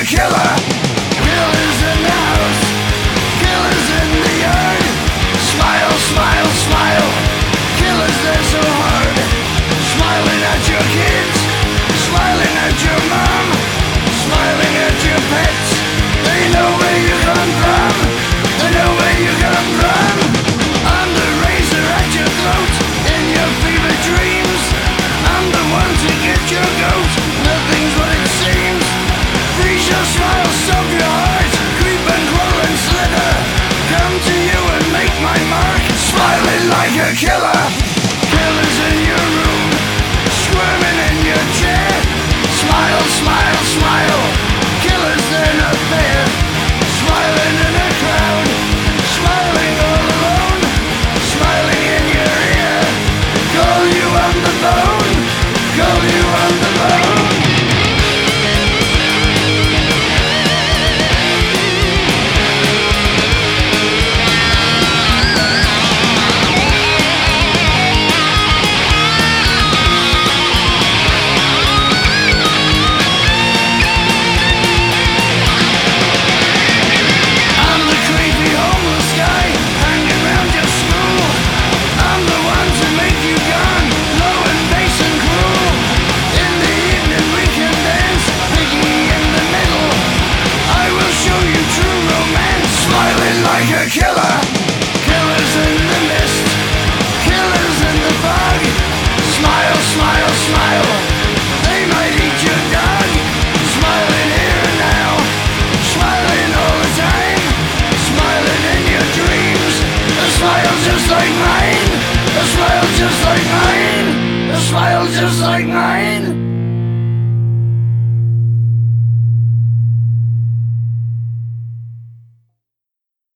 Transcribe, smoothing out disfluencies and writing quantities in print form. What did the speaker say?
a killer. Killers in the house, killers in the yard. Smile, smile, smile. Killers, they're so hard. Smiling at your kids, smiling at your mom, smiling at your pets. They know where you come from, they know where you come from. I'm the razor at your throat in your fever dreams. I'm the one to get your goat. Nothing's what it seems. Freeze your smile, stop your heart. Creep and crawl and slither. Come to you and make my mark. Smiling like a killer. Killers in your room, squirming in your chair. Smile, smile, smile. Killers, they're not there. Smiling in a crowd, smiling all alone. Smiling in your ear. Call you on the phone, call you on the phone. Like a killer. Killers in the mist, killers in the fog. Smile, smile, smile. They might eat your dog. Smiling here and now, smiling all the time. Smiling in your dreams. A smile just like mine. A smile just like mine. A smile just like mine.